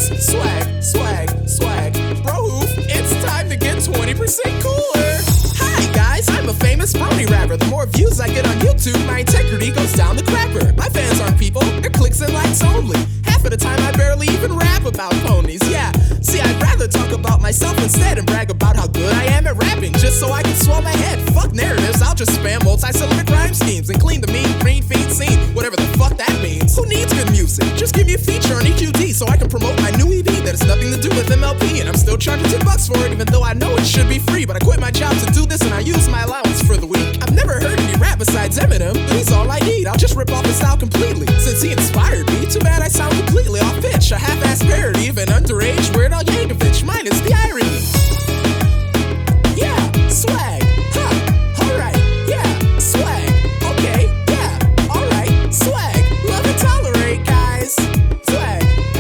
Swag, swag, swag. Bro hoof, it's time to get 20% cooler. Hi guys, I'm a famous brony rapper. The more views I get on YouTube, my integrity goes down the crapper. My fans aren't people, they're clicks and likes only. Half of the time I barely even rap about ponies, yeah. See, I'd rather talk about myself instead and brag about how good I am at rapping, just so I can swell my head. Fuck narratives, I'll just spam multi-syllabic rhyme schemes and clean the mean green feed scene, whatever the fuck that means. Who needs good music? Just give me a feature on EQD so I can promote my new EP that has nothing to do with MLP, and I'm still charging $10 for it even though I know it should be free. But I quit my job to do this and I use my allowance for the week. I've never heard any rap besides Eminem, but he's all I need. I'll just rip off his style completely, since he inspired me. Too bad I sound completely off pitch, a half-ass parody of an underage Weird Al Yankovic, minus the irony. Yeah, swag, huh, alright, yeah, swag, okay, yeah, alright, swag, love and tolerate, guys, swag,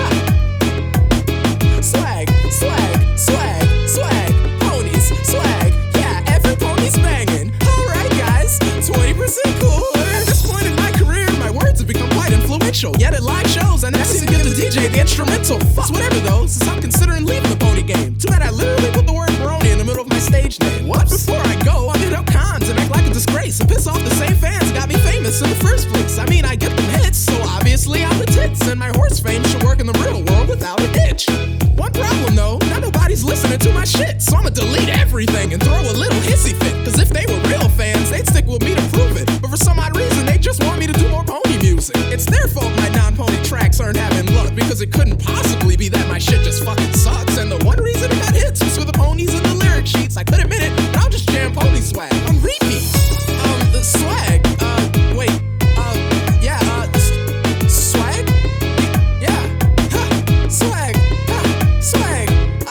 huh, swag, swag, swag, swag, ponies, swag, yeah, every pony's banging, alright guys, 20% cooler. At this point in my career, my words have become quite influential, yet at live shows I never seem to give the DJ the instrumental. Fuck whatever though, since I'm considering leaving the pony game. Too bad I literally put the word brony in the middle of my stage name. What? Before I go, I'll hit up cons and act like a disgrace and piss off the same fans got me famous in the first place. I mean, I get them hits, so obviously I'm the tits, and my horse fame should work in the real world without a ditch. One problem though, not nobody's listening to my shit, so I'ma delete everything and throw a little hissy fit. Cause if they were real fans, they'd stick with me to prove it. But for some odd reason, they just want me to do more pony music. It's their fault my non-pony tracks aren't having luck, because it couldn't possibly be that my shit just fucking sucks. And the one reason it got hits was for the ponies and the lyric sheets. I could admit it, but I'll just jam pony swag on repeat. The swag, wait, yeah, swag? Yeah, huh, swag, huh, swag,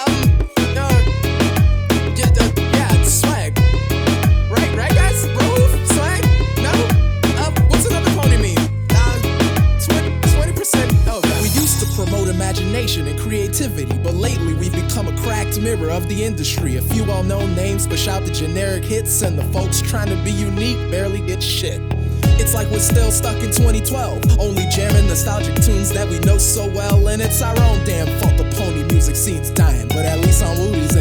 yeah, swag. Right guys? Bro, swag? No? What's another pony meme? 20%, oh yeah. We used to promote imagination and creativity, but lately we've become a cracked mirror of the industry. A few well-known names push out the generic hits, and the folks trying to be unique barely get shit. It's like we're still stuck in 2012, only jamming nostalgic tunes that we know so well, and it's our own damn fault the pony music scene's dying. But at least on Woody's